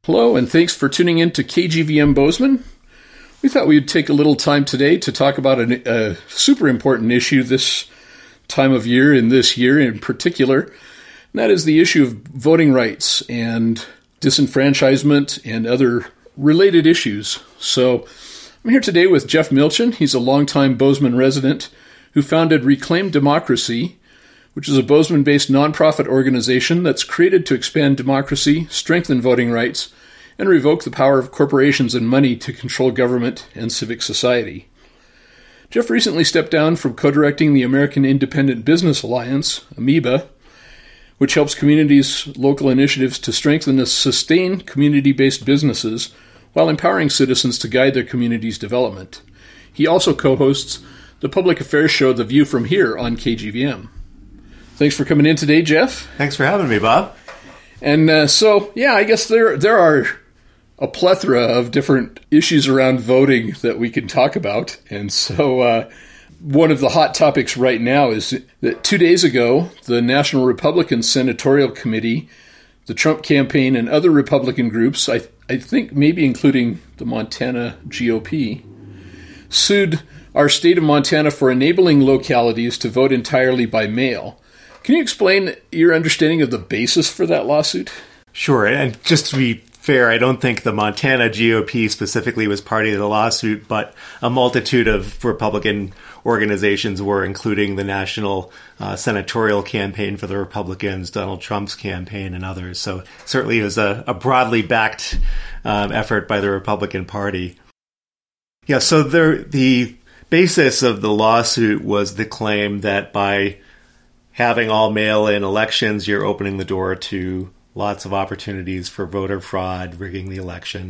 Hello, and thanks for tuning in to KGVM Bozeman. We thought we'd take a little time today to talk about a super important issue this time of year, and this year in particular, and that is the issue of voting rights and disenfranchisement and other related issues. So I'm here today with Jeff Milchin. He's a longtime Bozeman resident who founded Reclaim Democracy, which is a Bozeman-based nonprofit organization that's created to expand democracy, strengthen voting rights, and revoke the power of corporations and money to control government and civic society. Jeff recently stepped down from co-directing the American Independent Business Alliance, AMIBA, which helps communities' local initiatives to strengthen and sustain community-based businesses while empowering citizens to guide their community's development. He also co-hosts the public affairs show The View from Here on KGVM. Thanks for coming in today, Jeff. Thanks for having me, Bob. And I guess there are a plethora of different issues around voting that we can talk about. And so one of the hot topics right now is that 2 days ago, the National Republican Senatorial Committee, the Trump campaign, and other Republican groups, I think maybe including the Montana GOP, sued our state of Montana for enabling localities to vote entirely by mail. Can you explain your understanding of the basis for that lawsuit? Sure. And just to be fair, I don't think the Montana GOP specifically was party to the lawsuit, but a multitude of Republican organizations were, including the National Senatorial Campaign for the Republicans, Donald Trump's campaign, and others. So certainly it was a broadly backed effort by the Republican Party. Yeah, so the basis of the lawsuit was the claim that by having all mail-in elections, you're opening the door to lots of opportunities for voter fraud, rigging the election.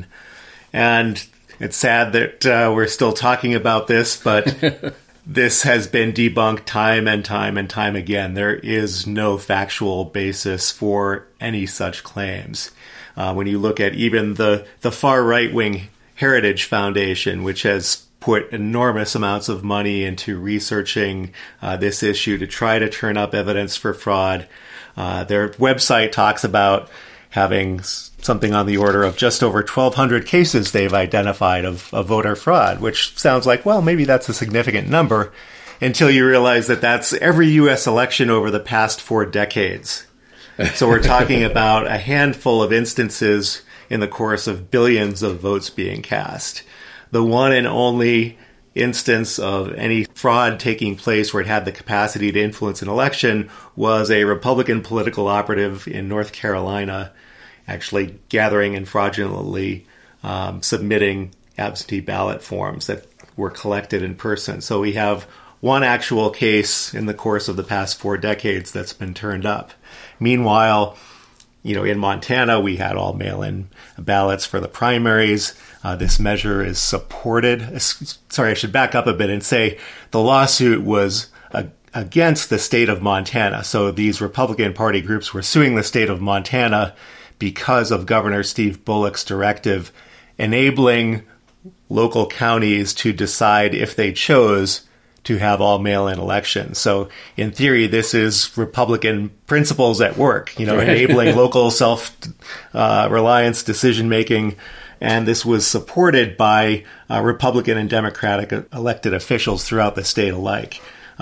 And it's sad that we're still talking about this, but this has been debunked time and time again. There is no factual basis for any such claims. When you look at even the far right-wing Heritage Foundation, which has put enormous amounts of money into researching this issue to try to turn up evidence for fraud. Their website talks about having something on the order of just over 1,200 cases they've identified of voter fraud, which sounds like, well, maybe that's a significant number, until you realize that that's every U.S. election over the past 4 decades. So we're talking about a handful of instances in the course of billions of votes being cast. The one and only instance of any fraud taking place where it had the capacity to influence an election was a Republican political operative in North Carolina actually gathering and fraudulently submitting absentee ballot forms that were collected in person. So we have one actual case in the course of the past 4 decades that's been turned up. Meanwhile, in Montana, we had all mail-in ballots for the primaries. This measure is supported. Sorry, I should back up a bit and say the lawsuit was against the state of Montana. So these Republican Party groups were suing the state of Montana because of Governor Steve Bullock's directive enabling local counties to decide if they chose to have all mail-in elections. So in theory, this is Republican principles at work, enabling local self-reliance decision-making. And this was supported by Republican and Democratic elected officials throughout the state alike.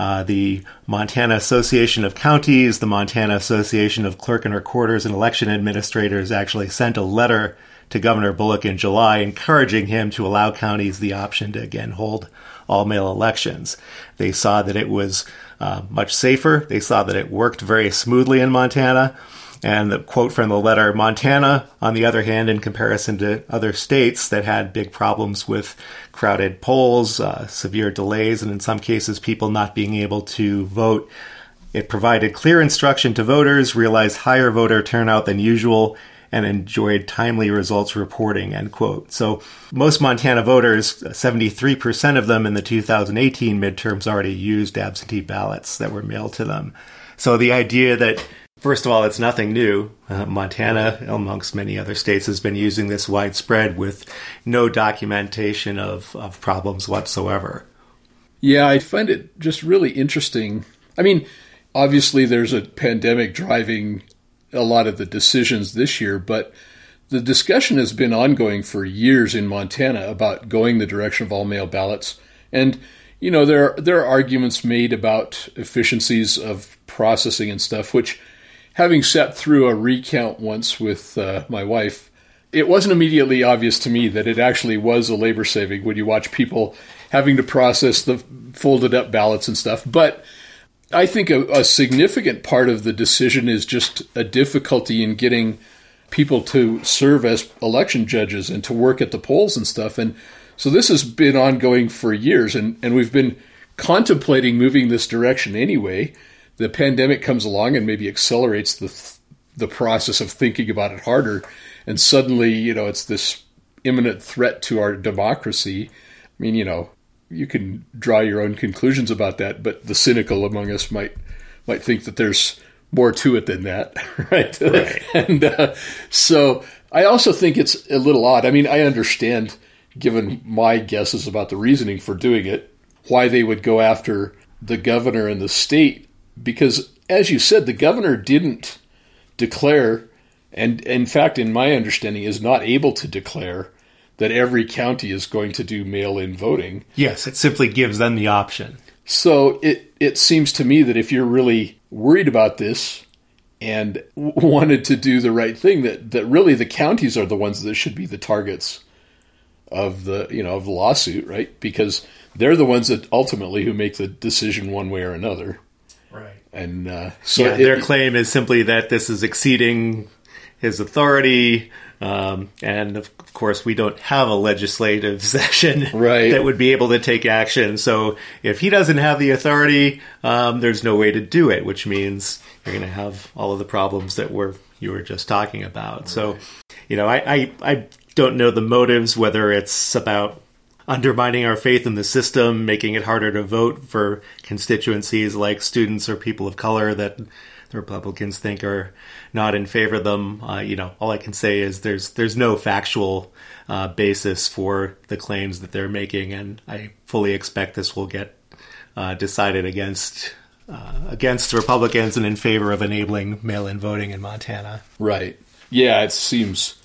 The Montana Association of Counties, the Montana Association of Clerk and Recorders and Election Administrators actually sent a letter to Governor Bullock in July encouraging him to allow counties the option to again hold all-mail elections. They saw that it was much safer. They saw that it worked very smoothly in Montana. And the quote from the letter, Montana, on the other hand, in comparison to other states that had big problems with crowded polls, severe delays, and in some cases people not being able to vote, it provided clear instruction to voters, realized higher voter turnout than usual, and enjoyed timely results reporting, end quote. So most Montana voters, 73% of them in the 2018 midterms already used absentee ballots that were mailed to them. So the idea that, first of all, it's nothing new. Montana, amongst many other states, has been using this widespread with no documentation of problems whatsoever. Yeah, I find it just really interesting. I mean, obviously there's a pandemic driving a lot of the decisions this year, but the discussion has been ongoing for years in Montana about going the direction of all-mail ballots. And, there are arguments made about efficiencies of processing and stuff, which, having sat through a recount once with my wife, it wasn't immediately obvious to me that it actually was a labor saving when you watch people having to process the folded up ballots and stuff. But I think a significant part of the decision is just a difficulty in getting people to serve as election judges and to work at the polls and stuff. And so this has been ongoing for years, and we've been contemplating moving this direction anyway. The pandemic comes along and maybe accelerates the process of thinking about it harder. And suddenly, it's this imminent threat to our democracy. I mean, you can draw your own conclusions about that, but the cynical among us might think that there's more to it than that, right? And so I also think it's a little odd. I mean, I understand, given my guesses about the reasoning for doing it, why they would go after the governor and the state, because, as you said, the governor didn't declare, and in fact, in my understanding, is not able to declare that every county is going to do mail-in voting. Yes, it simply gives them the option. So it seems to me that if you're really worried about this and wanted to do the right thing, that really the counties are the ones that should be the targets of the of the lawsuit, right? Because they're the ones that ultimately who make the decision one way or another. Right. And their claim is simply that this is exceeding his authority. And of course, we don't have a legislative session that would be able to take action. So if he doesn't have the authority, there's no way to do it, which means you're going to have all of the problems that you were just talking about. Right. So, I don't know the motives, whether it's about undermining our faith in the system, making it harder to vote for constituencies like students or people of color that the Republicans think are not in favor of them. All I can say is there's no factual basis for the claims that they're making, and I fully expect this will get decided against the Republicans and in favor of enabling mail-in voting in Montana. Right. Yeah, it seems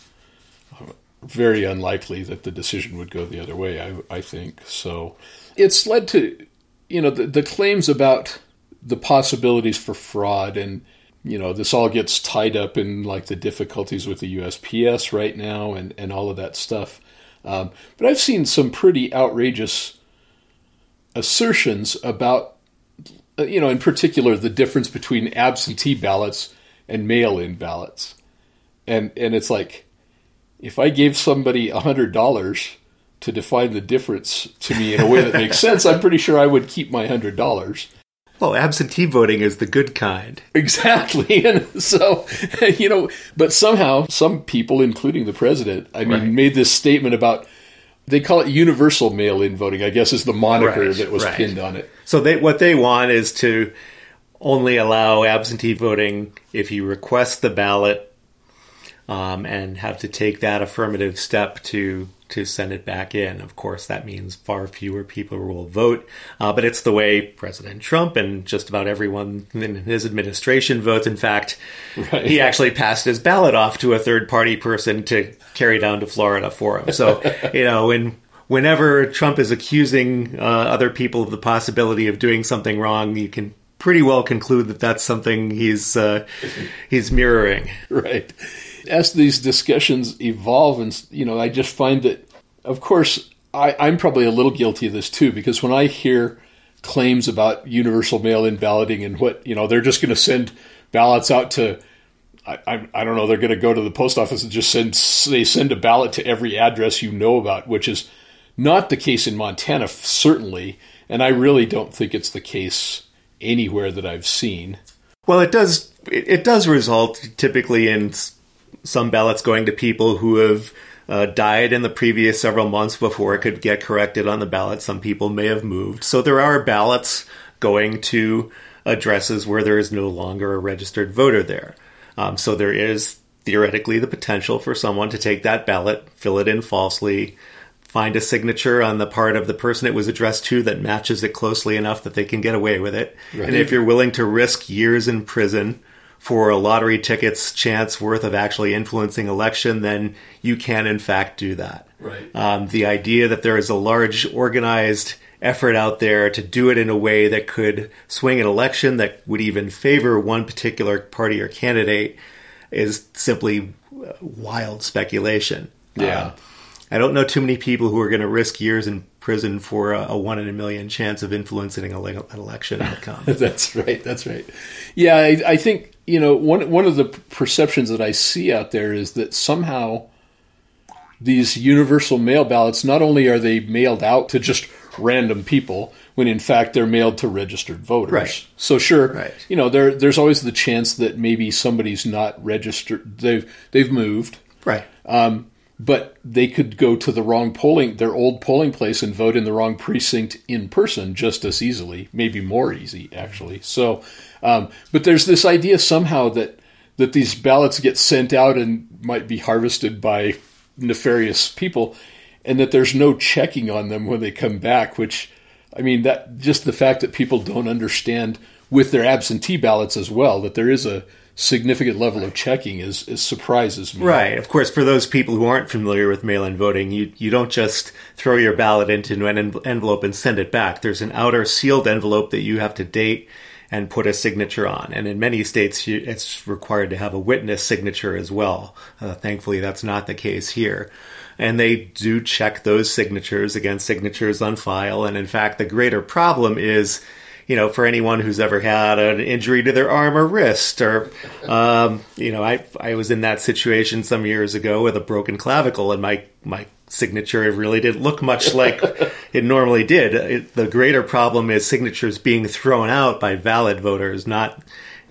very unlikely that the decision would go the other way, I think. So it's led to, the claims about the possibilities for fraud, and this all gets tied up in like the difficulties with the USPS right now and all of that stuff. But I've seen some pretty outrageous assertions about in particular the difference between absentee ballots and mail-in ballots, and it's like, if I gave somebody $100 to define the difference to me in a way that makes sense, I'm pretty sure I would keep my $100. Well, absentee voting is the good kind. Exactly. And so, but somehow some people, including the president, made this statement about, they call it universal mail-in voting, I guess is the moniker that was pinned on it. So what they want is to only allow absentee voting if you request the ballot and have to take that affirmative step to send it back in. Of course, that means far fewer people will vote, but it's the way President Trump and just about everyone in his administration votes. In fact, he actually passed his ballot off to a third-party person to carry down to Florida for him. So, whenever Trump is accusing other people of the possibility of doing something wrong, you can pretty well conclude that that's something he's mirroring. Right. As these discussions evolve, and I just find that, of course, I'm probably a little guilty of this too, because when I hear claims about universal mail-in balloting and what, they're just going to send ballots out to, I don't know, they're going to go to the post office and just send a ballot to every address about, which is not the case in Montana, certainly, and I really don't think it's the case anywhere that I've seen. Well, it does result typically in some ballots going to people who have died in the previous several months before it could get corrected on the ballot. Some people may have moved. So there are ballots going to addresses where there is no longer a registered voter there. So there is theoretically the potential for someone to take that ballot, fill it in falsely, find a signature on the part of the person it was addressed to that matches it closely enough that they can get away with it. Right. And if you're willing to risk years in prison for a lottery ticket's chance worth of actually influencing election, then you can in fact do that. Right. The idea that there is a large organized effort out there to do it in a way that could swing an election that would even favor one particular party or candidate is simply wild speculation. Yeah. I don't know too many people who are going to risk years in prison for a 1 in a million chance of influencing an election outcome. That's right. That's right. Yeah, I think, one of the perceptions that I see out there is that somehow these universal mail ballots, not only are they mailed out to just random people, when in fact they're mailed to registered voters. Right. So sure, right. There's always the chance that maybe somebody's not registered. They've moved. Right. But they could go to their old polling place and vote in the wrong precinct in person just as easily, maybe more easy, actually. So, but there's this idea somehow that these ballots get sent out and might be harvested by nefarious people, and that there's no checking on them when they come back, which, that just the fact that people don't understand with their absentee ballots as well, that there is a significant level of checking is surprises me. Right. Of course, for those people who aren't familiar with mail-in voting, you don't just throw your ballot into an envelope and send it back. There's an outer sealed envelope that you have to date and put a signature on. And in many states, it's required to have a witness signature as well. Thankfully, that's not the case here. And they do check those signatures against signatures on file. And in fact, the greater problem is, for anyone who's ever had an injury to their arm or wrist, or, I was in that situation some years ago with a broken clavicle, and my signature really didn't look much like it normally did. The greater problem is signatures being thrown out by valid voters, not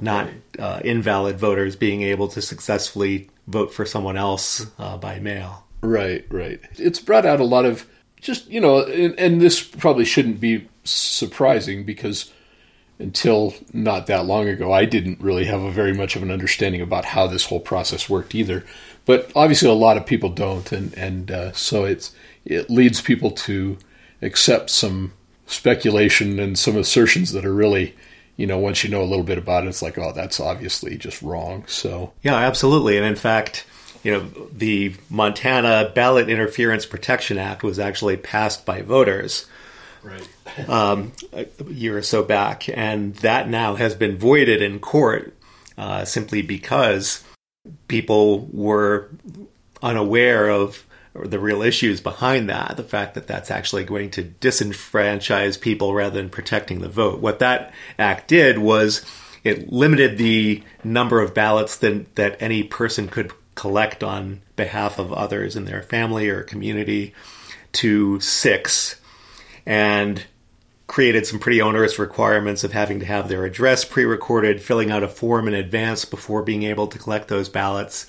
invalid voters being able to successfully vote for someone else by mail. Right. It's brought out a lot of just, and this probably shouldn't be surprising because until not that long ago, I didn't really have very much of an understanding about how this whole process worked either. But obviously a lot of people don't, and so it leads people to accept some speculation and some assertions that are really, once you know a little bit about it, it's like, oh, that's obviously just wrong. So yeah, absolutely. And in fact, the Montana Ballot Interference Protection Act was actually passed by voters right. A year or so back, and that now has been voided in court simply because people were unaware of the real issues behind that, the fact that that's actually going to disenfranchise people rather than protecting the vote. What that act did was it limited the number of ballots that any person could collect on behalf of others in their family or community to 6, and created some pretty onerous requirements of having to have their address pre-recorded, filling out a form in advance before being able to collect those ballots.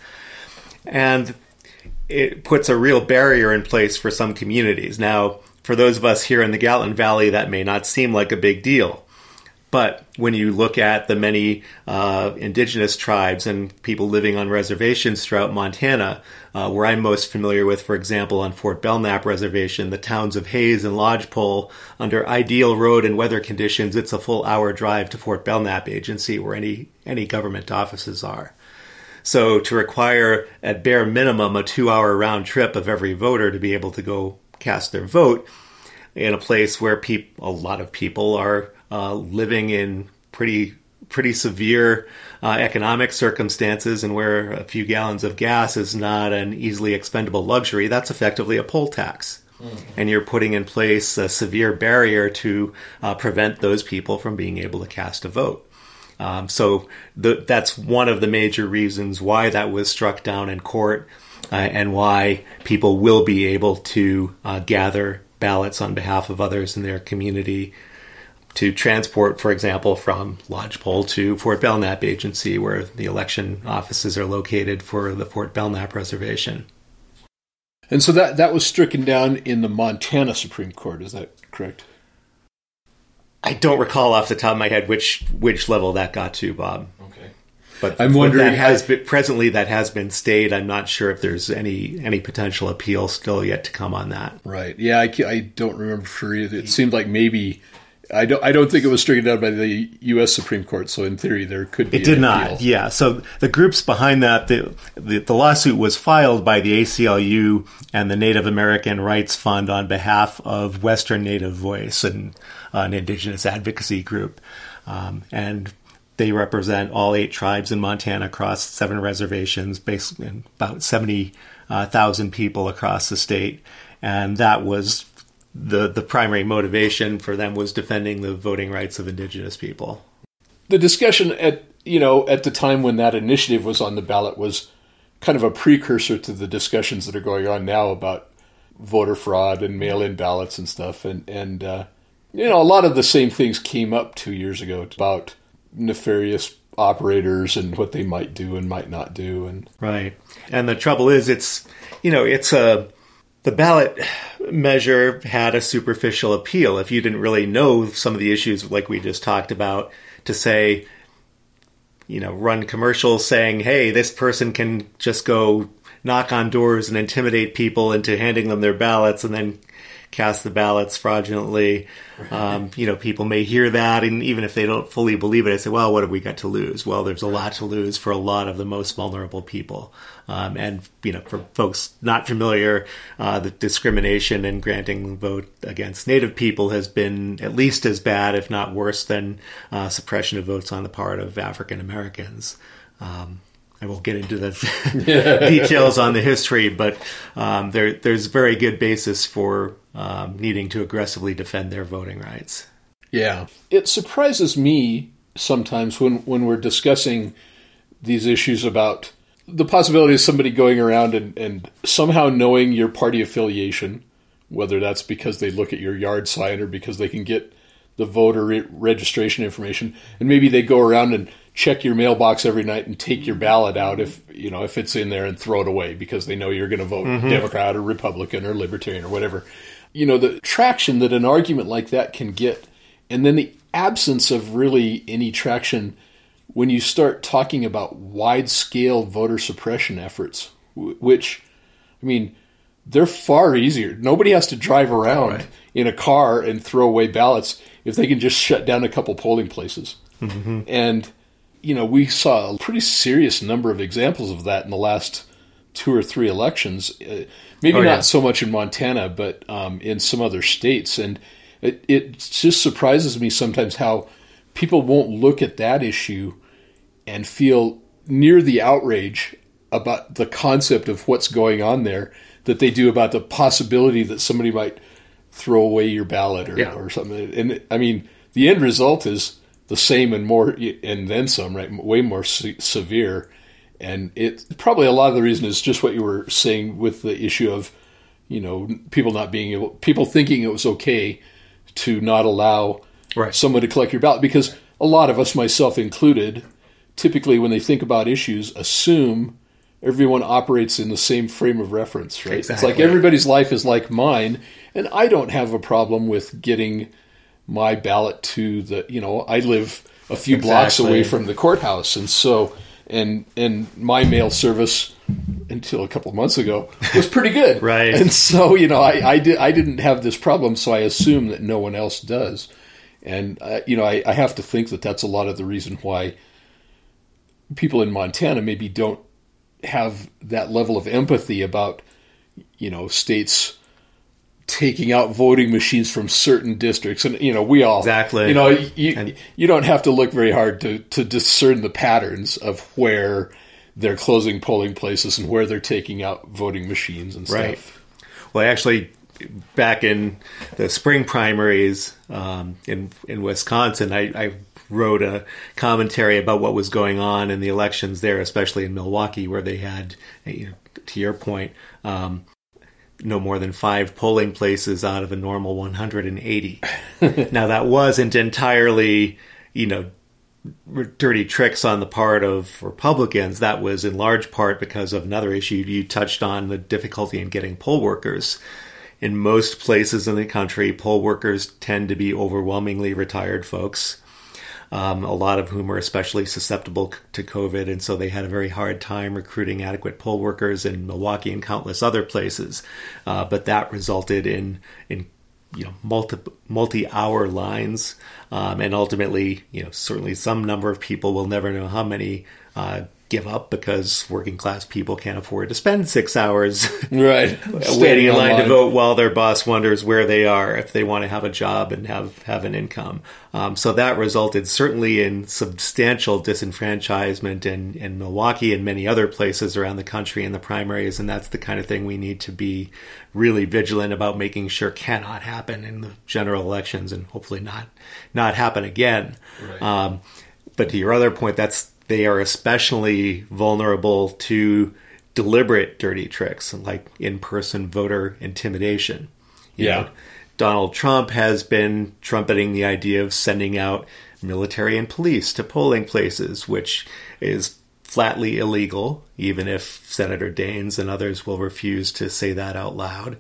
And it puts a real barrier in place for some communities. Now, for those of us here in the Gatlin Valley, that may not seem like a big deal. But when you look at the many indigenous tribes and people living on reservations throughout Montana, where I'm most familiar with, for example, on Fort Belknap Reservation, the towns of Hayes and Lodgepole, under ideal road and weather conditions, it's a full hour drive to Fort Belknap Agency, where any government offices are. So to require, at bare minimum, a 2-hour round trip of every voter to be able to go cast their vote in a place where a lot of people are living in pretty severe economic circumstances, and where a few gallons of gas is not an easily expendable luxury, that's effectively a poll tax. And you're putting in place a severe barrier to prevent those people from being able to cast a vote. So that's one of the major reasons why that was struck down in court, and why people will be able to gather ballots on behalf of others in their community to transport, for example, from Lodgepole to Fort Belknap Agency, where the election offices are located for the Fort Belknap Reservation. And so that was stricken down in the Montana Supreme Court, is that correct? I don't recall off the top of my head which level that got to, Bob. Okay. But I'm wondering, presently that has been stayed. I'm not sure if there's any potential appeal still yet to come on that. Right. Yeah, I don't remember for sure. It seemed like maybe I don't think it was stricken down by the U.S. Supreme Court. So in theory, there could be. It did an not. appeal. Yeah. So the groups behind that, the lawsuit was filed by the ACLU and the Native American Rights Fund on behalf of Western Native Voice, and an indigenous advocacy group, and they represent all 8 tribes in Montana across 7 reservations, basically about 70,000 people across the state. And that was the primary motivation for them, was defending the voting rights of indigenous people. The discussion at the time when that initiative was on the ballot was kind of a precursor to the discussions that are going on now about voter fraud and mail-in ballots and stuff. And a lot of the same things came up 2 years ago about nefarious operators and what they might do and might not do. And right. And the trouble is, the ballot measure had a superficial appeal. If you didn't really know some of the issues like we just talked about, to say, run commercials saying, hey, this person can just go knock on doors and intimidate people into handing them their ballots and then cast the ballots fraudulently. People may hear that, and even if they don't fully believe it, they say, well, what have we got to lose? Well, there's a lot to lose for a lot of the most vulnerable people. For folks not familiar, the discrimination in granting the vote against Native people has been at least as bad, if not worse, than suppression of votes on the part of African Americans. I won't get into the details on the history, but there's very good basis for needing to aggressively defend their voting rights. Yeah. It surprises me sometimes when we're discussing these issues about the possibility of somebody going around and somehow knowing your party affiliation, whether that's because they look at your yard sign or because they can get the voter registration information, and maybe they go around and check your mailbox every night and take your ballot out if it's in there and throw it away because they know you're going to vote Democrat or Republican or Libertarian or whatever. The traction that an argument like that can get, and then the absence of really any traction when you start talking about wide-scale voter suppression efforts, which, they're far easier. Nobody has to drive around in a car and throw away ballots if they can just shut down a couple polling places. Mm-hmm. And, we saw a pretty serious number of examples of that in the last 2 or 3 elections. Maybe not so much in Montana, but in some other states. And it just surprises me sometimes how people won't look at that issue and feel near the outrage about the concept of what's going on there that they do about the possibility that somebody might throw away your ballot or something. And the end result is the same and more, and then some, right? Way more severe. And it probably a lot of the reason is just what you were saying with the issue of, people thinking it was okay to not allow someone to collect your ballot, because a lot of us, myself included, typically when they think about issues, assume everyone operates in the same frame of reference, right? Exactly. It's like everybody's life is like mine, and I don't have a problem with getting my ballot to I live a few blocks away from the courthouse, and so and my mail service until a couple of months ago was pretty good, right? And so I didn't have this problem, so I assume that no one else does, and I have to think that that's a lot of the reason why people in Montana maybe don't have that level of empathy about states taking out voting machines from certain districts. And we all exactly you don't have to look very hard to discern the patterns of where they're closing polling places and where they're taking out voting machines and stuff. Right. Well, actually, back in the spring primaries in Wisconsin, I wrote a commentary about what was going on in the elections there, especially in Milwaukee, where they had, to your point, no more than 5 polling places out of a normal 180. Now, that wasn't entirely, dirty tricks on the part of Republicans. That was in large part because of another issue you touched on, the difficulty in getting poll workers. In most places in the country, poll workers tend to be overwhelmingly retired folks, a lot of whom are especially susceptible to COVID, and so they had a very hard time recruiting adequate poll workers in Milwaukee and countless other places. But that resulted in multi-hour lines, and ultimately, certainly some number of people, will never know how many, give up because working class people can't afford to spend 6 hours right waiting in line to vote while their boss wonders where they are if they want to have a job and have an income. So that resulted certainly in substantial disenfranchisement in Milwaukee and many other places around the country in the primaries, and that's the kind of thing we need to be really vigilant about making sure cannot happen in the general elections, and hopefully not happen again. Right. But to your other point, they are especially vulnerable to deliberate dirty tricks like in-person voter intimidation. You know, Donald Trump has been trumpeting the idea of sending out military and police to polling places, which is flatly illegal, even if Senator Daines and others will refuse to say that out loud.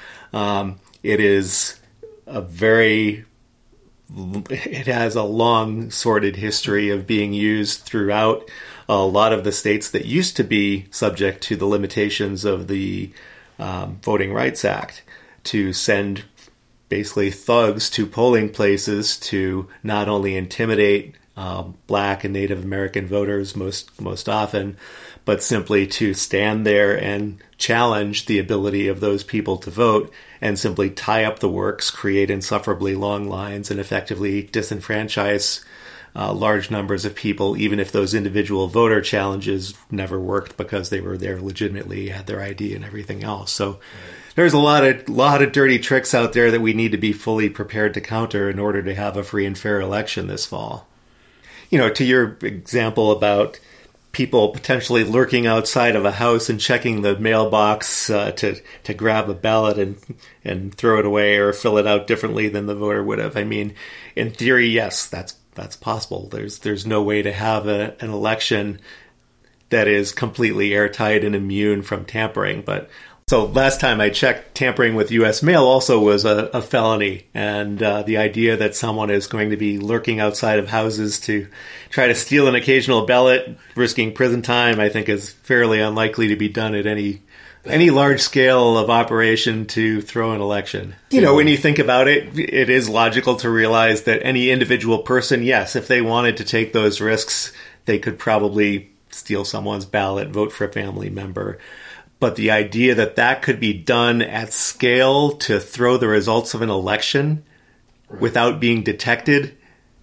It has a long, sordid history of being used throughout a lot of the states that used to be subject to the limitations of the Voting Rights Act to send basically thugs to polling places to not only intimidate Black and Native American voters most often, but simply to stand there and challenge the ability of those people to vote and simply tie up the works, create insufferably long lines, and effectively disenfranchise large numbers of people, even if those individual voter challenges never worked because they were there legitimately, had their ID and everything else. So there's a lot of dirty tricks out there that we need to be fully prepared to counter in order to have a free and fair election this fall. To your example about people potentially lurking outside of a house and checking the mailbox to grab a ballot and throw it away or fill it out differently than the voter would have. I mean, in theory, yes, that's possible. There's no way to have an election that is completely airtight and immune from tampering. But so last time I checked, tampering with U.S. mail also was a felony. And the idea that someone is going to be lurking outside of houses to try to steal an occasional ballot, risking prison time, I think is fairly unlikely to be done at any large scale of operation to throw an election. When you think about it, it is logical to realize that any individual person, yes, if they wanted to take those risks, they could probably steal someone's ballot, vote for a family member. But the idea that could be done at scale to throw the results of an election without being detected,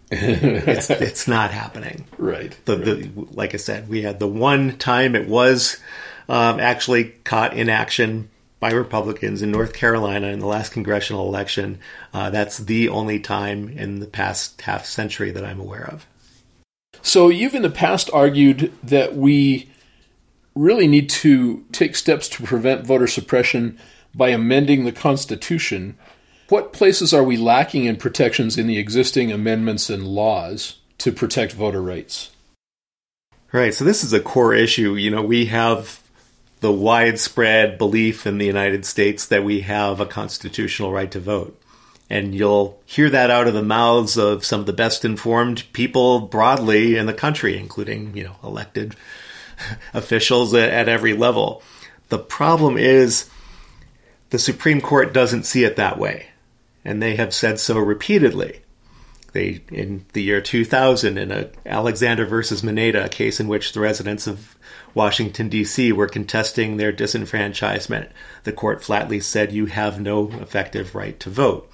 it's not happening. Right. Like I said, we had the one time it was actually caught in action by Republicans in North Carolina in the last congressional election. That's the only time in the past half century that I'm aware of. So you've in the past argued that we really need to take steps to prevent voter suppression by amending the Constitution. What places are we lacking in protections in the existing amendments and laws to protect voter rights? Right, so this is a core issue. We have the widespread belief in the United States that we have a constitutional right to vote. And you'll hear that out of the mouths of some of the best informed people broadly in the country, including, elected officials at every level. The problem is the Supreme Court doesn't see it that way, and they have said so repeatedly. In the year 2000, in Alexander versus Mineta, a case in which the residents of Washington, D.C. were contesting their disenfranchisement, the court flatly said you have no effective right to vote.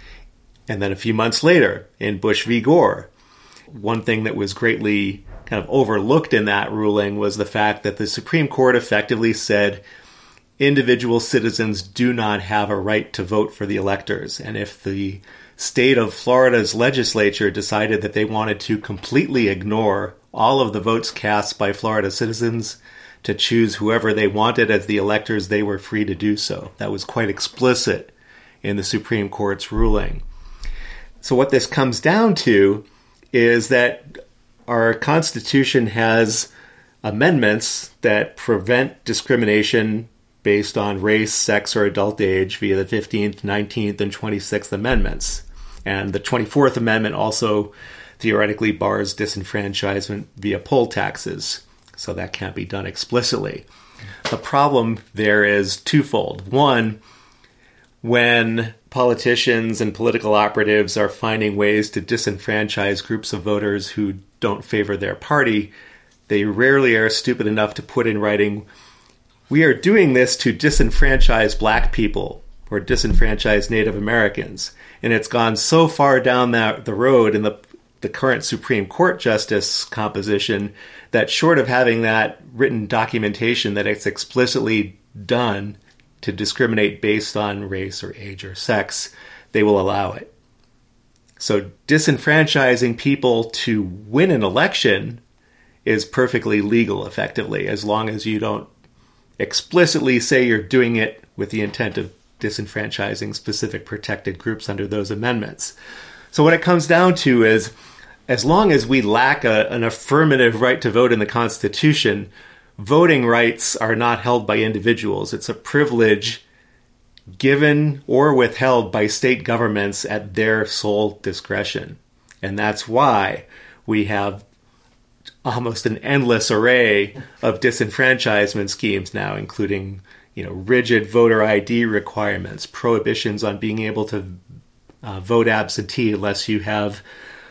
And then a few months later, in Bush v. Gore, one thing that was greatly kind of overlooked in that ruling was the fact that the Supreme Court effectively said individual citizens do not have a right to vote for the electors. And if the state of Florida's legislature decided that they wanted to completely ignore all of the votes cast by Florida citizens to choose whoever they wanted as the electors, they were free to do so. That was quite explicit in the Supreme Court's ruling. So what this comes down to is that our Constitution has amendments that prevent discrimination based on race, sex, or adult age via the 15th, 19th, and 26th Amendments. And the 24th Amendment also theoretically bars disenfranchisement via poll taxes, so that can't be done explicitly. The problem there is twofold. One, when politicians and political operatives are finding ways to disenfranchise groups of voters who don't favor their party, they rarely are stupid enough to put in writing, "We are doing this to disenfranchise black people or disenfranchise Native Americans." And it's gone so far down the road in the current Supreme Court justice composition that short of having that written documentation that it's explicitly done to discriminate based on race or age or sex, they will allow it. So disenfranchising people to win an election is perfectly legal, effectively, as long as you don't explicitly say you're doing it with the intent of disenfranchising specific protected groups under those amendments. So what it comes down to is, as long as we lack an affirmative right to vote in the Constitution, voting rights are not held by individuals. It's a privilege given or withheld by state governments at their sole discretion. And that's why we have almost an endless array of disenfranchisement schemes now, including, rigid voter ID requirements, prohibitions on being able to vote absentee unless you have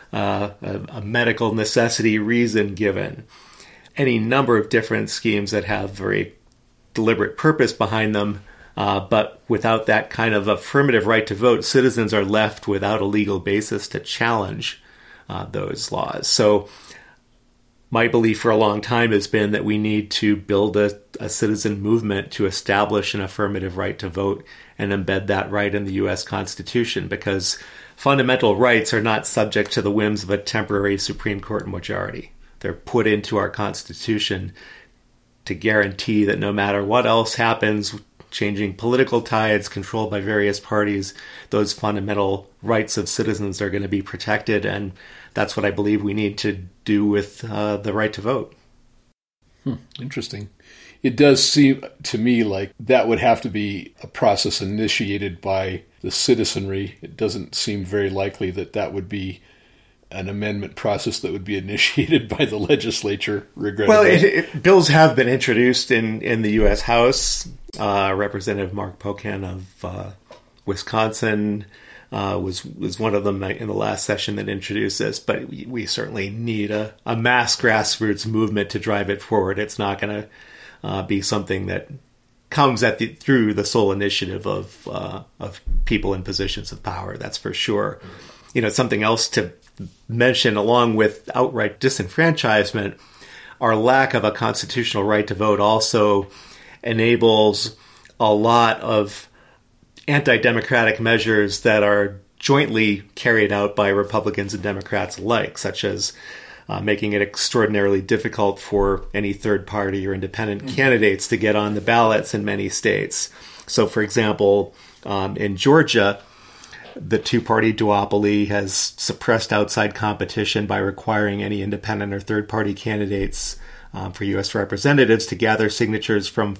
a medical necessity reason given. Any number of different schemes that have very deliberate purpose behind them, but without that kind of affirmative right to vote, citizens are left without a legal basis to challenge those laws. So my belief for a long time has been that we need to build a citizen movement to establish an affirmative right to vote and embed that right in the U.S. Constitution, because fundamental rights are not subject to the whims of a temporary Supreme Court majority. They're put into our Constitution to guarantee that no matter what else happens, changing political tides controlled by various parties, those fundamental rights of citizens are going to be protected. And that's what I believe we need to do with the right to vote. Interesting. It does seem to me like that would have to be a process initiated by the citizenry. It doesn't seem very likely that would be an amendment process that would be initiated by the legislature, regrettably. Well, bills have been introduced in the U.S. House. Representative Mark Pocan of Wisconsin was one of them in the last session that introduced this, but we certainly need a mass grassroots movement to drive it forward. It's not going to be something that comes through the sole initiative of people in positions of power. That's for sure. Something else to mention, along with outright disenfranchisement, our lack of a constitutional right to vote also enables a lot of anti-democratic measures that are jointly carried out by Republicans and Democrats alike, such as making it extraordinarily difficult for any third party or independent candidates to get on the ballots in many states. So, for example, in Georgia, the two-party duopoly has suppressed outside competition by requiring any independent or third-party candidates for U.S. representatives to gather signatures from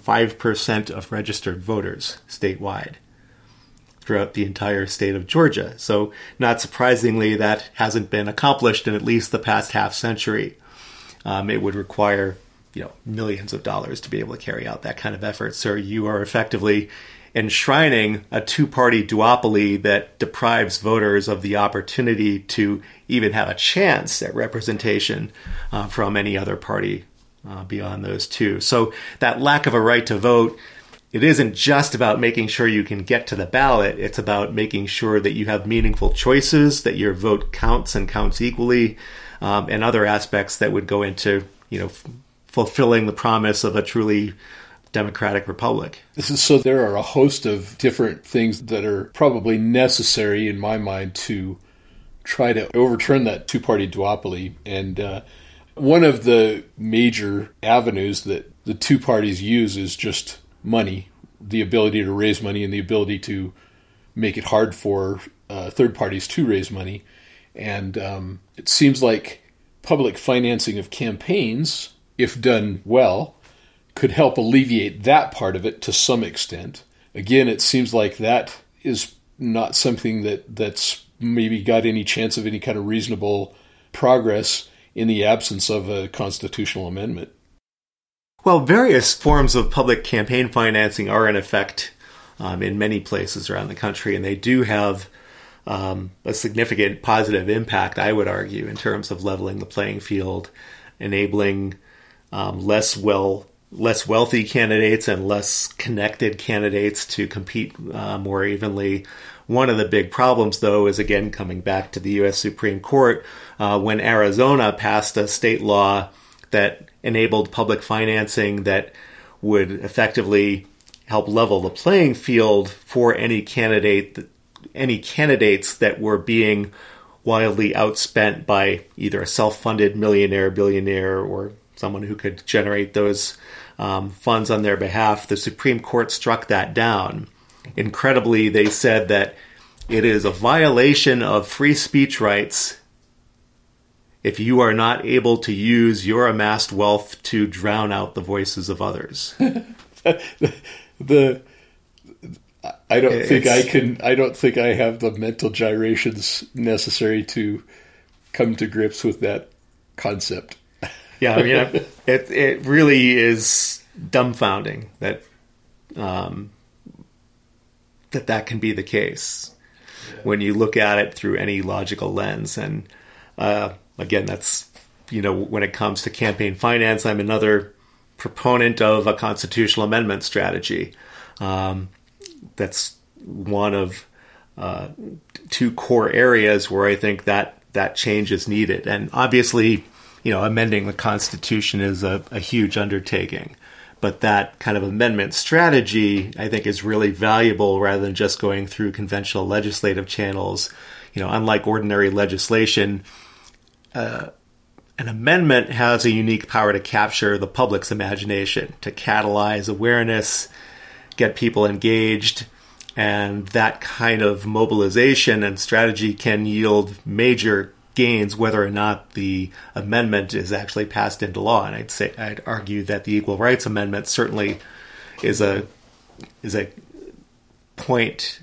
5% of registered voters statewide throughout the entire state of Georgia. So, not surprisingly, that hasn't been accomplished in at least the past half century. It would require, millions of dollars to be able to carry out that kind of effort. So you are effectively enshrining a two-party duopoly that deprives voters of the opportunity to even have a chance at representation from any other party beyond those two. So that lack of a right to vote, it isn't just about making sure you can get to the ballot. It's about making sure that you have meaningful choices, that your vote counts and counts equally, and other aspects that would go into, fulfilling the promise of a truly democratic republic. So there are a host of different things that are probably necessary, in my mind, to try to overturn that two-party duopoly. And one of the major avenues that the two parties use is just money, the ability to raise money and the ability to make it hard for third parties to raise money. And it seems like public financing of campaigns, if done well, could help alleviate that part of it to some extent. Again, it seems like that is not something that's maybe got any chance of any kind of reasonable progress in the absence of a constitutional amendment. Well, various forms of public campaign financing are in effect in many places around the country, and they do have a significant positive impact, I would argue, in terms of leveling the playing field, enabling less wealthy candidates and less connected candidates to compete more evenly. One of the big problems, though, is again coming back to the U.S. Supreme Court when Arizona passed a state law that enabled public financing that would effectively help level the playing field for any candidates that were being wildly outspent by either a self-funded millionaire, billionaire, or someone who could generate those funds on their behalf. The Supreme Court struck that down. Incredibly, they said that it is a violation of free speech rights if you are not able to use your amassed wealth to drown out the voices of others. I don't think I have the mental gyrations necessary to come to grips with that concept. Yeah, I mean, it really is dumbfounding that that can be the case when you look at it through any logical lens. And again, that's, when it comes to campaign finance, I'm another proponent of a constitutional amendment strategy. That's one of two core areas where I think that change is needed. And obviously, amending the Constitution is a huge undertaking. But that kind of amendment strategy, I think, is really valuable rather than just going through conventional legislative channels. Unlike ordinary legislation, an amendment has a unique power to capture the public's imagination, to catalyze awareness, get people engaged, and that kind of mobilization and strategy can yield major gains whether or not the amendment is actually passed into law. And I'd argue that the Equal Rights Amendment certainly is a point,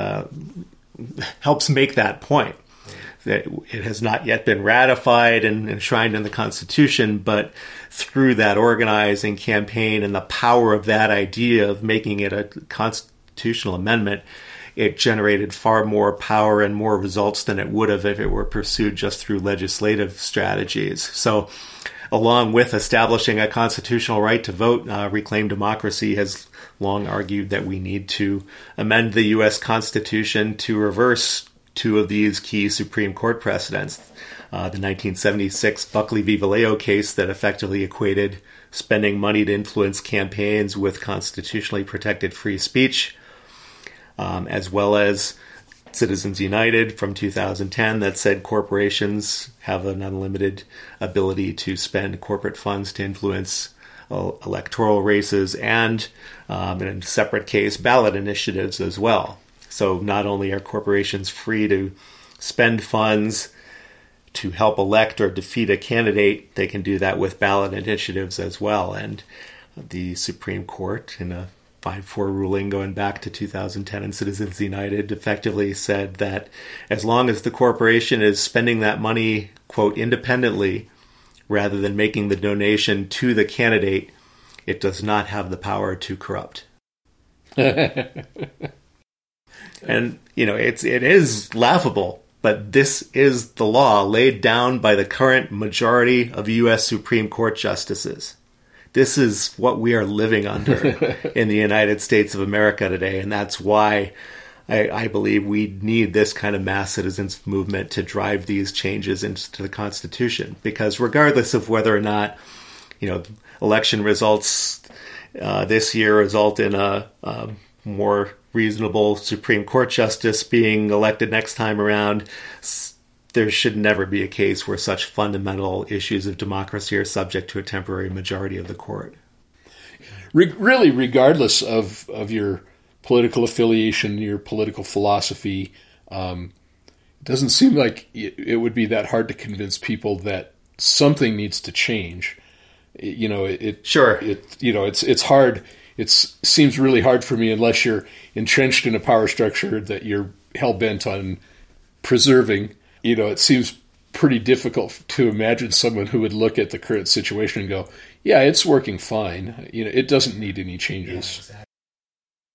helps make that point. That it has not yet been ratified and enshrined in the Constitution, but through that organizing campaign and the power of that idea of making it a constitutional amendment, it generated far more power and more results than it would have if it were pursued just through legislative strategies. So, along with establishing a constitutional right to vote, Reclaim Democracy has long argued that we need to amend the U.S. Constitution to reverse two of these key Supreme Court precedents. The 1976 Buckley v. Vallejo case that effectively equated spending money to influence campaigns with constitutionally protected free speech, as well as Citizens United from 2010 that said corporations have an unlimited ability to spend corporate funds to influence electoral races, and in a separate case, ballot initiatives as well. So not only are corporations free to spend funds to help elect or defeat a candidate, they can do that with ballot initiatives as well. And the Supreme Court, in a 5-4 ruling going back to 2010 in Citizens United, effectively said that as long as the corporation is spending that money, quote, independently, rather than making the donation to the candidate, it does not have the power to corrupt. And, it is laughable, but this is the law laid down by the current majority of U.S. Supreme Court justices. This is what we are living under in the United States of America today, and that's why I believe we need this kind of mass citizens movement to drive these changes into the Constitution. Because regardless of whether or not, election results this year result in a more reasonable Supreme Court justice being elected next time around, there should never be a case where such fundamental issues of democracy are subject to a temporary majority of the court. Really, regardless of your political affiliation, your political philosophy, it doesn't seem like it would be that hard to convince people that something needs to change. Sure. It's hard. It seems really hard for me unless you're entrenched in a power structure that you're hell-bent on preserving. It seems pretty difficult to imagine someone who would look at the current situation and go, yeah, it's working fine. It doesn't need any changes. Yeah, exactly.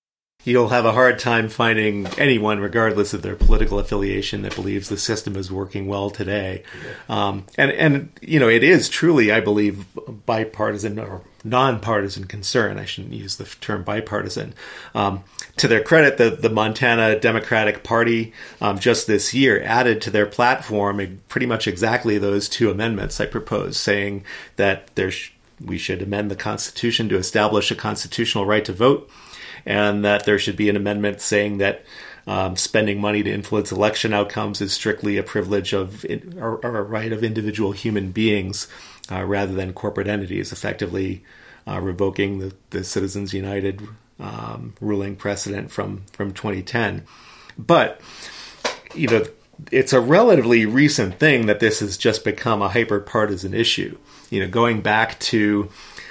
You'll have a hard time finding anyone, regardless of their political affiliation, that believes the system is working well today. And it is truly, I believe, bipartisan or nonpartisan concern. I shouldn't use the term bipartisan. To their credit, the Montana Democratic Party just this year added to their platform pretty much exactly those two amendments I proposed, saying that we should amend the Constitution to establish a constitutional right to vote, and that there should be an amendment saying that spending money to influence election outcomes is strictly a privilege or a right of individual human beings rather than corporate entities, effectively revoking the Citizens United ruling precedent from 2010. But, it's a relatively recent thing that this has just become a hyper-partisan issue. Going back to,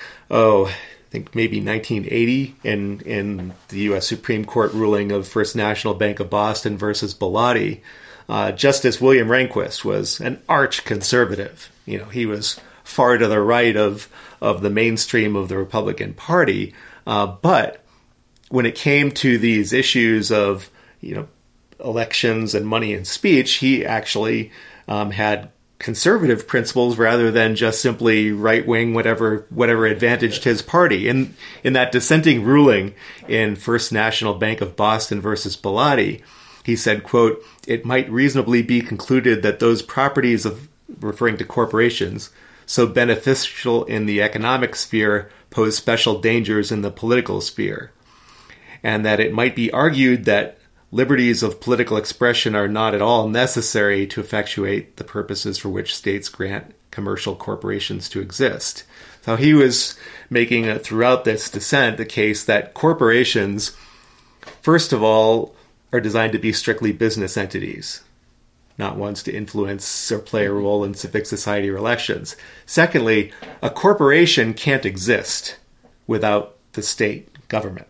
I think maybe 1980 in the U.S. Supreme Court ruling of First National Bank of Boston versus Bellotti, Justice William Rehnquist was an arch conservative. He was far to the right of the mainstream of the Republican Party. But when it came to these issues of, elections and money and speech, he actually had conservative principles rather than just simply right-wing whatever advantaged his party. In that dissenting ruling in First National Bank of Boston versus Bellotti, he said, quote, "It might reasonably be concluded that those properties of," referring to corporations, "so beneficial in the economic sphere pose special dangers in the political sphere, and that it might be argued that liberties of political expression are not at all necessary to effectuate the purposes for which states grant commercial corporations to exist." So he was making, throughout this dissent, the case that corporations, first of all, are designed to be strictly business entities, not ones to influence or play a role in civic society or elections. Secondly, a corporation can't exist without the state government.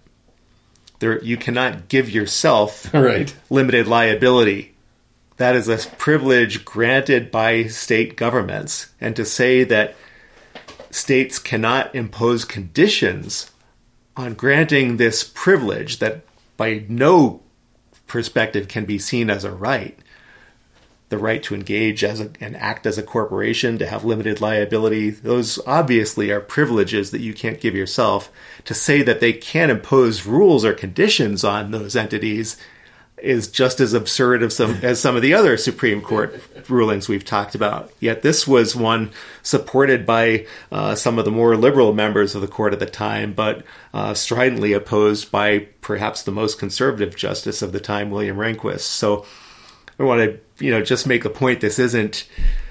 You cannot give yourself limited liability. That is a privilege granted by state governments. And to say that states cannot impose conditions on granting this privilege that by no perspective can be seen as a right, the right to engage and act as a corporation, to have limited liability, those obviously are privileges that you can't give yourself. To say that they can't impose rules or conditions on those entities is just as absurd as some of the other Supreme Court rulings we've talked about. Yet this was one supported by some of the more liberal members of the court at the time, but stridently opposed by perhaps the most conservative justice of the time, William Rehnquist. So I want to, just make the point, this isn't,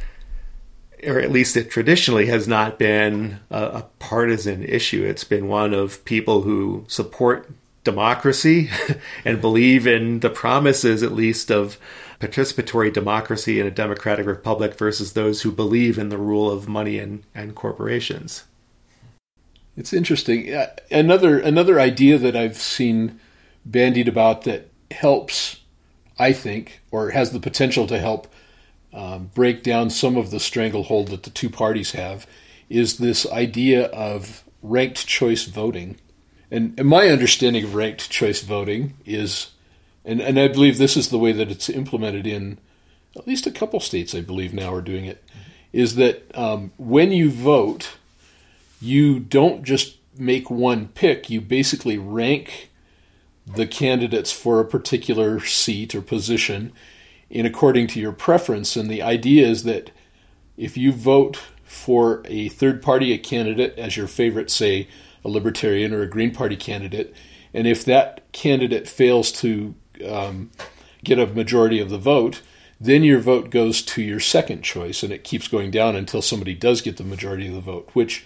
or at least it traditionally has not been a partisan issue. It's been one of people who support democracy and believe in the promises, at least, of participatory democracy in a democratic republic versus those who believe in the rule of money and corporations. It's interesting. Another idea that I've seen bandied about that helps, I think, or has the potential to help break down some of the stranglehold that the two parties have, is this idea of ranked choice voting. And my understanding of ranked choice voting is, and I believe this is the way that it's implemented in at least a couple states, I believe now are doing it, is that when you vote, you don't just make one pick, you basically rank the candidates for a particular seat or position in according to your preference. And the idea is that if you vote for a third party candidate as your favorite, say a Libertarian or a Green Party candidate, and if that candidate fails to get a majority of the vote, then your vote goes to your second choice, and it keeps going down until somebody does get the majority of the vote, which,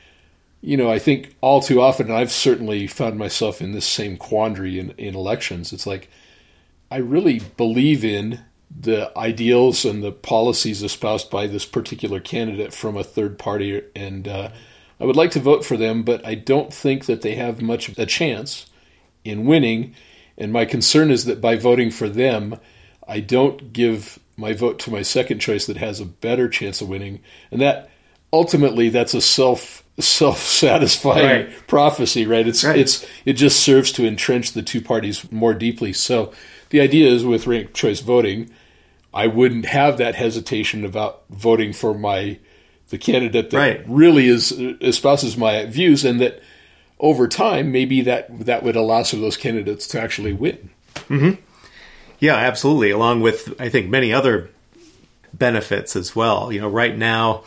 I think all too often, and I've certainly found myself in this same quandary in elections. It's like, I really believe in the ideals and the policies espoused by this particular candidate from a third party, and I would like to vote for them, but I don't think that they have much of a chance in winning. And my concern is that by voting for them, I don't give my vote to my second choice that has a better chance of winning. And that ultimately, that's a self-satisfying prophecy, right? It just serves to entrench the two parties more deeply. So the idea is with ranked choice voting, I wouldn't have that hesitation about voting for the candidate that really espouses my views, and that over time maybe that would allow some of those candidates to actually win. Mm-hmm. Yeah, absolutely. Along with, I think, many other benefits as well. Right now,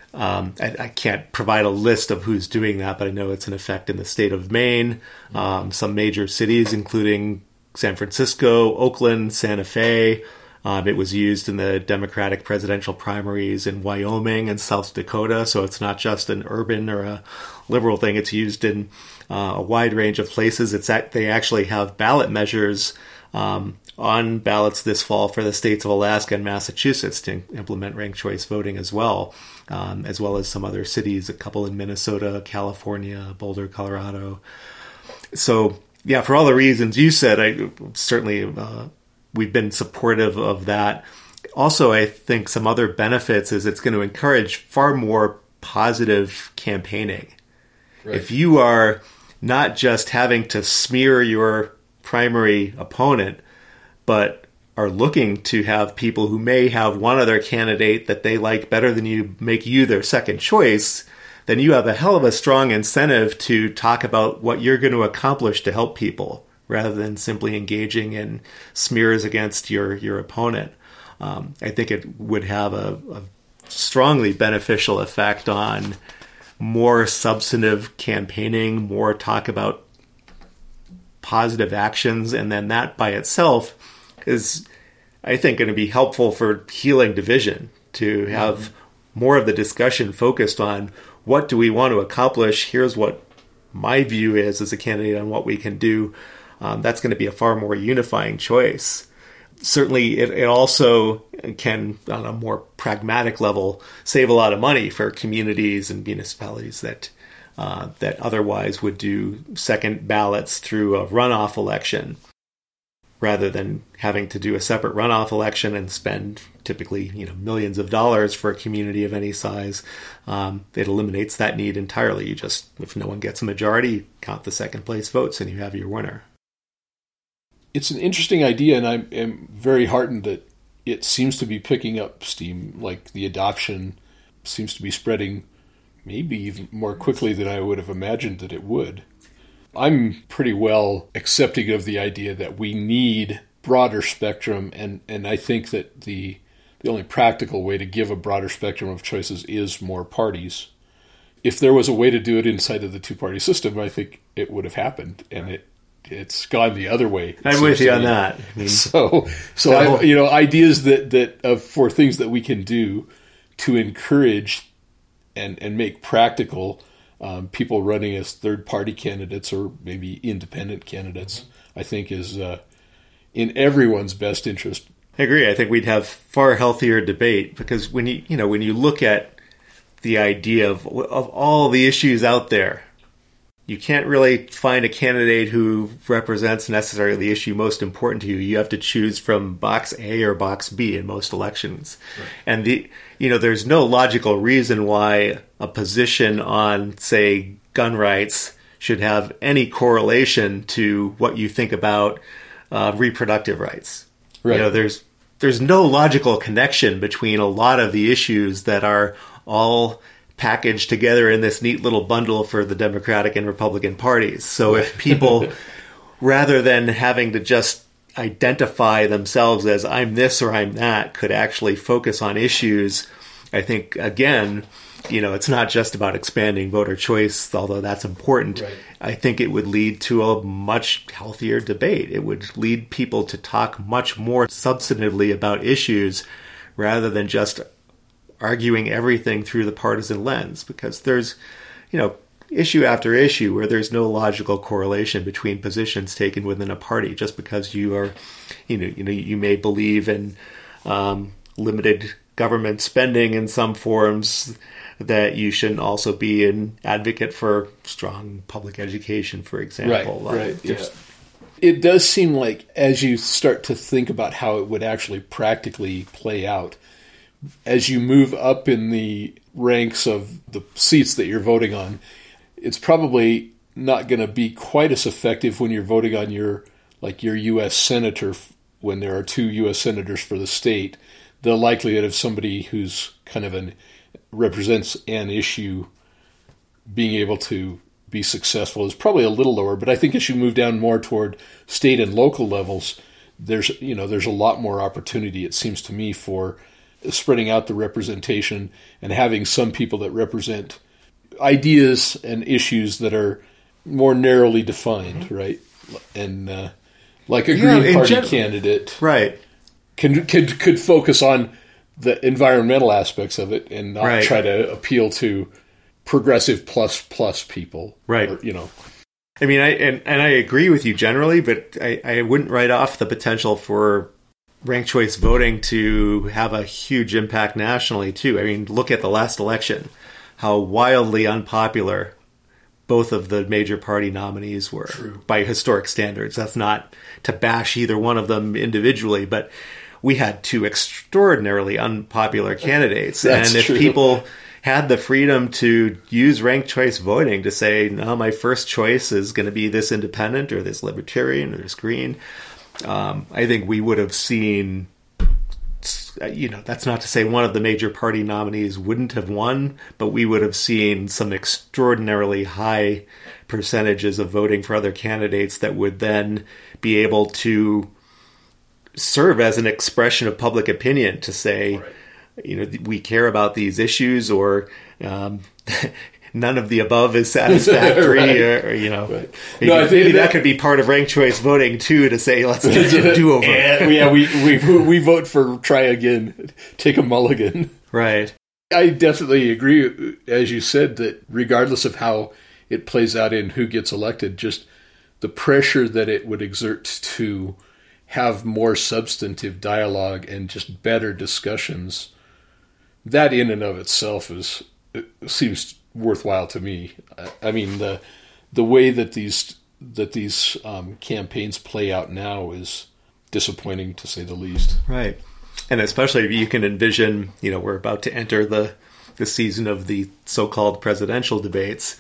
I can't provide a list of who's doing that, but I know it's in effect in the state of Maine, some major cities, including San Francisco, Oakland, Santa Fe. It was used in the Democratic presidential primaries in Wyoming and South Dakota, so it's not just an urban or a liberal thing. It's used in a wide range of places. They actually have ballot measures on ballots this fall for the states of Alaska and Massachusetts to implement ranked choice voting as well as some other cities, a couple in Minnesota, California, Boulder, Colorado. So, yeah, for all the reasons you said, we've been supportive of that. Also, I think some other benefits is it's going to encourage far more positive campaigning. Right. If you are not just having to smear your primary opponent, but are looking to have people who may have one other candidate that they like better than you make you their second choice, then you have a hell of a strong incentive to talk about what you're going to accomplish to help people, rather than simply engaging in smears against your opponent. I think it would have a strongly beneficial effect on more substantive campaigning, more talk about positive actions, and then that by itself is, I think, going to be helpful for healing division, to have more of the discussion focused on what do we want to accomplish, here's what my view is as a candidate on what we can do. That's going to be a far more unifying choice. Certainly, it also can, on a more pragmatic level, save a lot of money for communities and municipalities that otherwise would do second ballots through a runoff election, rather than having to do a separate runoff election and spend typically millions of dollars for a community of any size. It eliminates that need entirely. You just, if no one gets a majority, count the second place votes and you have your winner. It's an interesting idea, and I am very heartened that it seems to be picking up steam. Like, the adoption seems to be spreading maybe even more quickly than I would have imagined that it would. I'm pretty well accepting of the idea that we need broader spectrum, and I think that the only practical way to give a broader spectrum of choices is more parties. If there was a way to do it inside of the two-party system, I think it would have happened, and it's gone the other way. I'm with you on that. So ideas that for things that we can do to encourage and make practical people running as third-party candidates or maybe independent candidates, I think is in everyone's best interest. I agree. I think we'd have far healthier debate, because when you look at the idea of all the issues out there, you can't really find a candidate who represents necessarily the issue most important to you. You have to choose from box A or box B in most elections. Right. And there's no logical reason why a position on, say, gun rights should have any correlation to what you think about reproductive rights. Right. There's no logical connection between a lot of the issues that are all packaged together in this neat little bundle for the Democratic and Republican parties. So if people, rather than having to just identify themselves as I'm this or I'm that, could actually focus on issues, I think, again, it's not just about expanding voter choice, although that's important. Right. I think it would lead to a much healthier debate. It would lead people to talk much more substantively about issues, rather than just arguing everything through the partisan lens, because there's, issue after issue where there's no logical correlation between positions taken within a party. Just because you are, you may believe in limited government spending in some forms, that you shouldn't also be an advocate for strong public education, for example. Right. Yeah. It does seem like, as you start to think about how it would actually practically play out, as you move up in the ranks of the seats that you're voting on, it's probably not going to be quite as effective when you're voting on your U.S. senator when there are 2 U.S. senators for the state. The likelihood of somebody who's kind of represents an issue being able to be successful is probably a little lower. But I think as you move down more toward state and local levels, there's a lot more opportunity, it seems to me, for spreading out the representation and having some people that represent ideas and issues that are more narrowly defined, right? And like a Green Party candidate, right, could focus on the environmental aspects of it and not try to appeal to progressive plus people, right? Or, I mean, I agree with you generally, but I wouldn't write off the potential for ranked choice voting to have a huge impact nationally too. I mean, look at the last election, how wildly unpopular both of the major party nominees were. True. By historic standards. That's not to bash either one of them individually, but we had 2 extraordinarily unpopular candidates. That's and if true. people had the freedom to use ranked choice voting to say, no, my first choice is going to be this independent or this libertarian or this green, I think we would have seen, that's not to say one of the major party nominees wouldn't have won, but we would have seen some extraordinarily high percentages of voting for other candidates that would then be able to serve as an expression of public opinion to say, we care about these issues, or none of the above is satisfactory, right. or maybe that could be part of ranked choice voting too, to say let's get a do-over. We vote for try again, take a mulligan. Right. I definitely agree, as you said, that regardless of how it plays out in who gets elected, just the pressure that it would exert to have more substantive dialogue and just better discussions, that in and of itself seems worthwhile to me. I mean, the way that these campaigns play out now is disappointing, to say the least. Right. And especially if you can envision, we're about to enter the season of the so-called presidential debates.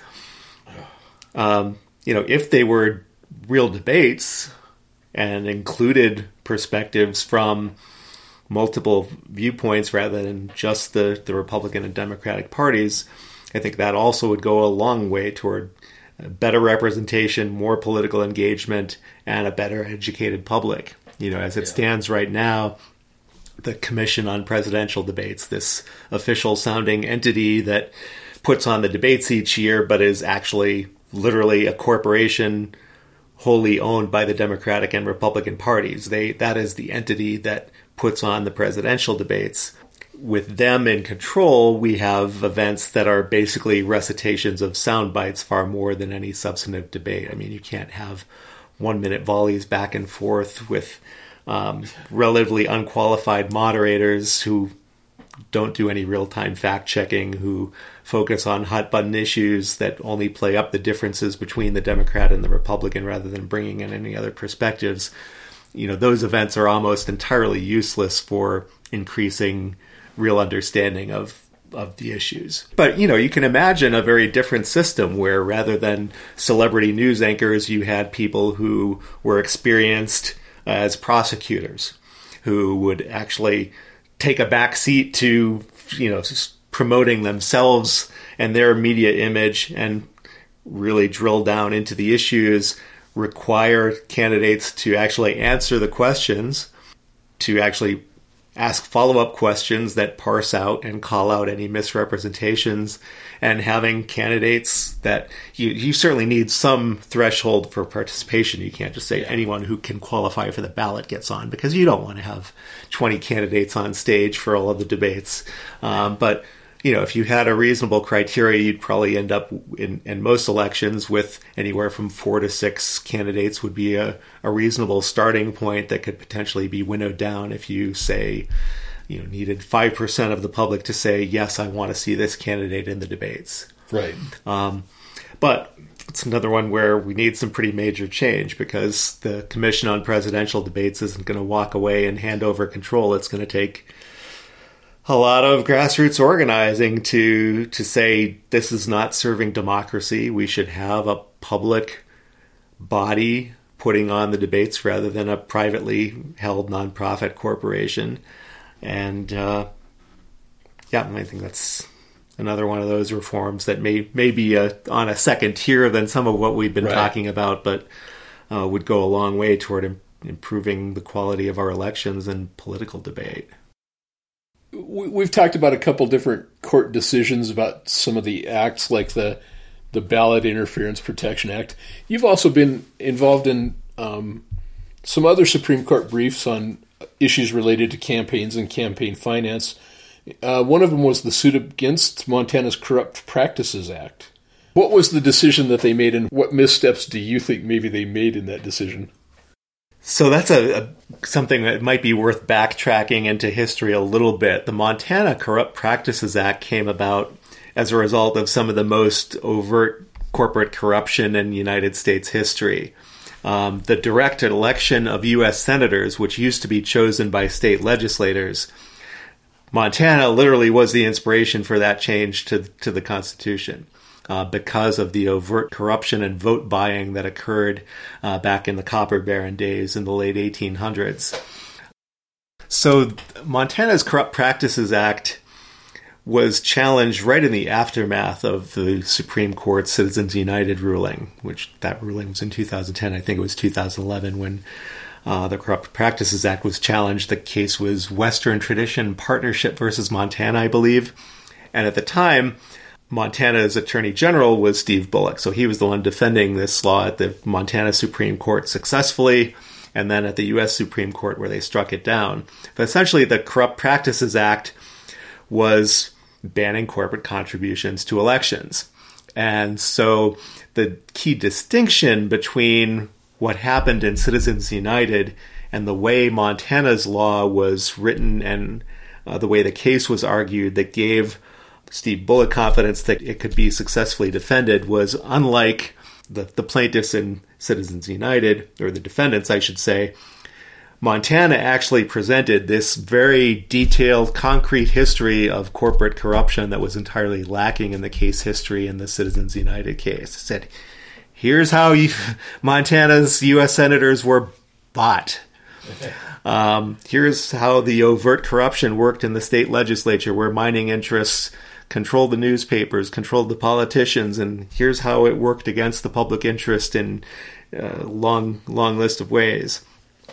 If they were real debates and included perspectives from multiple viewpoints rather than just the Republican and Democratic parties, I think that also would go a long way toward better representation, more political engagement, and a better educated public. As it stands right now, the Commission on Presidential Debates, this official sounding entity that puts on the debates each year, but is actually literally a corporation wholly owned by the Democratic and Republican parties. That is the entity that puts on the presidential debates. With them in control, we have events that are basically recitations of sound bites far more than any substantive debate. I mean, you can't have 1-minute volleys back and forth with relatively unqualified moderators who don't do any real-time fact-checking, who focus on hot-button issues that only play up the differences between the Democrat and the Republican rather than bringing in any other perspectives. Those events are almost entirely useless for increasing real understanding of the issues. But, you can imagine a very different system where rather than celebrity news anchors, you had people who were experienced as prosecutors who would actually take a back seat to, promoting themselves and their media image and really drill down into the issues, require candidates to actually answer the questions, to actually ask follow-up questions that parse out and call out any misrepresentations, and having candidates that you certainly need some threshold for participation. You can't just say anyone who can qualify for the ballot gets on, because you don't want to have 20 candidates on stage for all of the debates. But if you had a reasonable criteria, you'd probably end up in most elections with anywhere from 4 to 6 candidates would be a reasonable starting point that could potentially be winnowed down if you say, needed 5% of the public to say, yes, I want to see this candidate in the debates. Right. But it's another one where we need some pretty major change, because the Commission on Presidential Debates isn't going to walk away and hand over control. It's going to take a lot of grassroots organizing to say this is not serving democracy. We should have a public body putting on the debates rather than a privately held nonprofit corporation. And I think that's another one of those reforms that may be on a second tier than some of what we've been talking about, but would go a long way toward improving the quality of our elections and political debate. We've talked about a couple different court decisions about some of the acts, like the Ballot Interference Protection Act. You've also been involved in some other Supreme Court briefs on issues related to campaigns and campaign finance. One of them was the suit against Montana's Corrupt Practices Act. What was the decision that they made, and what missteps do you think maybe they made in that decision? So that's something that might be worth backtracking into history a little bit. The Montana Corrupt Practices Act came about as a result of some of the most overt corporate corruption in United States history. The direct election of U.S. senators, which used to be chosen by state legislators, Montana literally was the inspiration for that change to the Constitution. Because of the overt corruption and vote buying that occurred back in the Copper Baron days in the late 1800s. So Montana's Corrupt Practices Act was challenged right in the aftermath of the Supreme Court Citizens United ruling, which that ruling was in 2010. I think it was 2011 when the Corrupt Practices Act was challenged. The case was Western Tradition Partnership versus Montana, I believe. And at the time, Montana's Attorney General was Steve Bullock. So he was the one defending this law at the Montana Supreme Court successfully, and then at the U.S. Supreme Court where they struck it down. But essentially, the Corrupt Practices Act was banning corporate contributions to elections. And so the key distinction between what happened in Citizens United and the way Montana's law was written and the way the case was argued that gave Steve Bullock confidence that it could be successfully defended was, unlike the plaintiffs in Citizens United, or the defendants, I should say, Montana actually presented this very detailed, concrete history of corporate corruption that was entirely lacking in the case history in the Citizens United case. It said, here's how Montana's U.S. senators were bought. Here's how the overt corruption worked in the state legislature, where mining interests controlled the newspapers, controlled the politicians, and here's how it worked against the public interest in a long list of ways.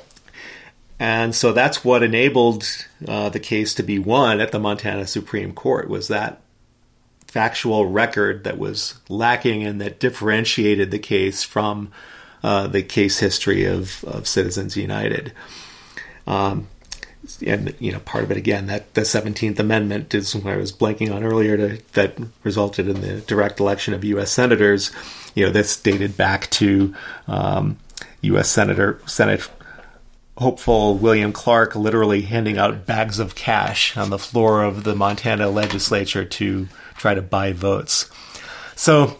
And so that's what enabled the case to be won at the Montana Supreme Court, was that factual record that was lacking and that differentiated the case from the case history of Citizens United. And, part of it, again, that the 17th Amendment is what I was blanking on earlier that resulted in the direct election of U.S. senators. This dated back to U.S. Senate hopeful William Clark literally handing out bags of cash on the floor of the Montana legislature to try to buy votes. So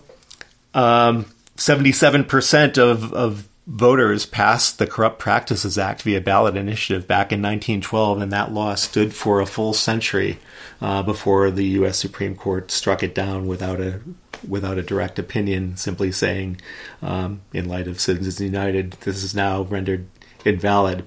77% of voters passed the Corrupt Practices Act via ballot initiative back in 1912, and that law stood for a full century before the U.S. Supreme Court struck it down without a direct opinion, simply saying, in light of Citizens United, this is now rendered invalid.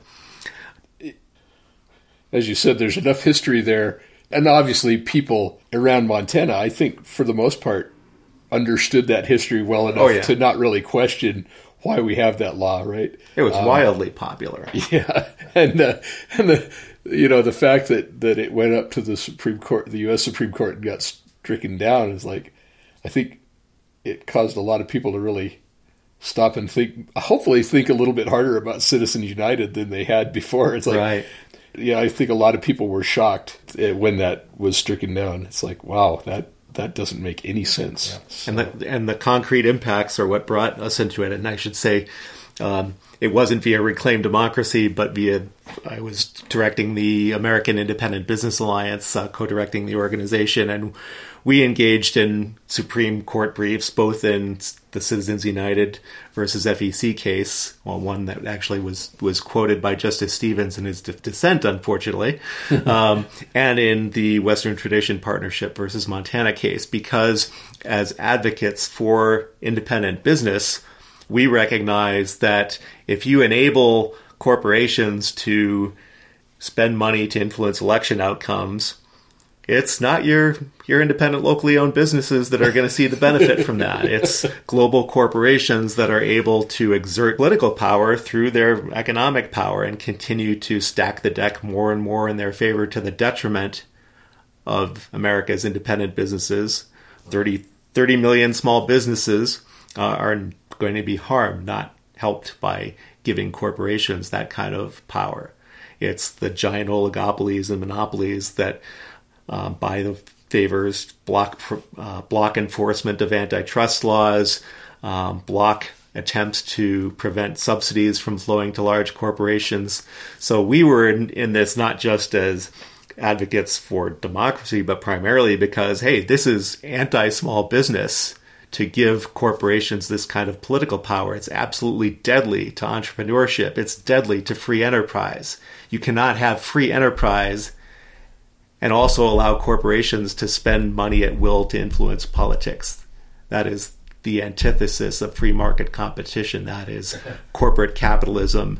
As you said, there's enough history there, and obviously people around Montana, I think, for the most part, understood that history well enough to not really question why we have that law, right? It was wildly popular. Yeah, and the fact that it went up to the Supreme Court, the U.S. Supreme Court, and got stricken down is like, I think it caused a lot of people to really stop and hopefully think a little bit harder about Citizens United than they had before. It's like, right. I think a lot of people were shocked when that was stricken down. It's like, wow, that doesn't make any sense. Yeah. And the concrete impacts are what brought us into it. And I should say, It wasn't via Reclaim Democracy, but I was directing the American Independent Business Alliance, co-directing the organization, and we engaged in Supreme Court briefs, both in the Citizens United versus FEC case, one that actually was quoted by Justice Stevens in his dissent, unfortunately, and in the Western Tradition Partnership versus Montana case, because as advocates for independent business, we recognize that if you enable corporations to spend money to influence election outcomes, it's not your independent, locally owned businesses that are going to see the benefit from that. It's global corporations that are able to exert political power through their economic power and continue to stack the deck more and more in their favor to the detriment of America's independent businesses. 30 million small businesses are going to be harmed, not helped by giving corporations that kind of power. It's the giant oligopolies and monopolies that buy the favors, block enforcement of antitrust laws, block attempts to prevent subsidies from flowing to large corporations. So we were in this not just as advocates for democracy, but primarily because, hey, this is anti-small business to give corporations this kind of political power. It's absolutely deadly to entrepreneurship. It's deadly to free enterprise. You cannot have free enterprise and also allow corporations to spend money at will to influence politics. That is the antithesis of free market competition. That is corporate capitalism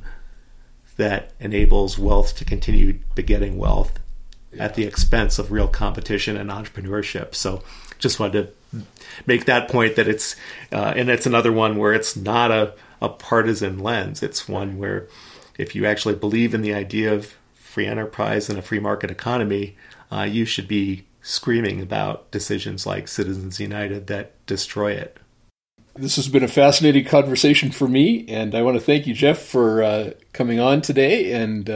that enables wealth to continue begetting wealth at the expense of real competition and entrepreneurship. So just wanted to make that point that it's, and it's another one where it's not a partisan lens. It's one where if you actually believe in the idea of free enterprise and a free market economy, you should be screaming about decisions like Citizens United that destroy it. This has been a fascinating conversation for me, and I want to thank you, Jeff, for coming on today. And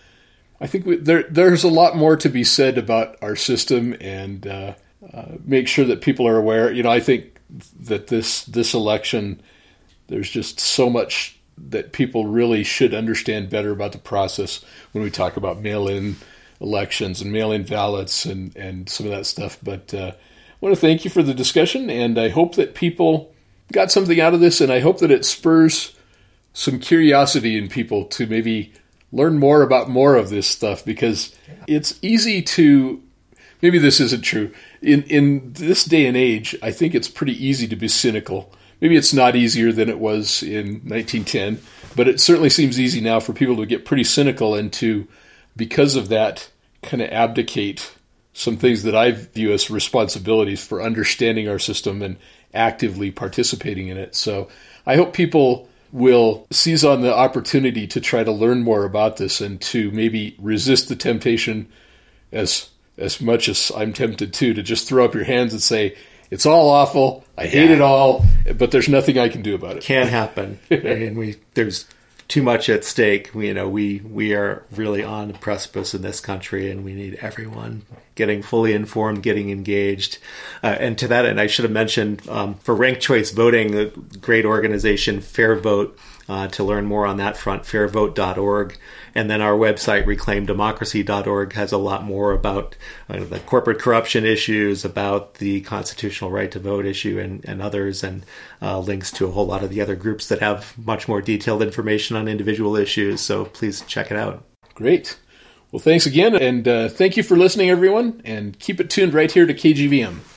I think there's a lot more to be said about our system, and make sure that people are aware. I think that this election, there's just so much that people really should understand better about the process when we talk about mail-in elections and mail-in ballots and some of that stuff. But I want to thank you for the discussion, and I hope that people got something out of this, and I hope that it spurs some curiosity in people to maybe learn more about more of this stuff, because it's easy to, maybe this isn't true, in this day and age, I think it's pretty easy to be cynical. Maybe it's not easier than it was in 1910, but it certainly seems easy now for people to get pretty cynical and to, because of that, kind of abdicate some things that I view as responsibilities for understanding our system and actively participating in it. So I hope people will seize on the opportunity to try to learn more about this and to maybe resist the temptation as much as I'm tempted to just throw up your hands and say, it's all awful, I hate it all, but there's nothing I can do about it. Can't happen. And there's too much at stake. We are really on the precipice in this country, and we need everyone getting fully informed, getting engaged. And to that end, I should have mentioned for ranked choice voting, a great organization, Fair Vote, to learn more on that front, fairvote.org. And then our website, reclaimdemocracy.org, has a lot more about the corporate corruption issues, about the constitutional right to vote issue and others, and links to a whole lot of the other groups that have much more detailed information on individual issues. So please check it out. Great. Well, thanks again, and thank you for listening, everyone, and keep it tuned right here to KGVM.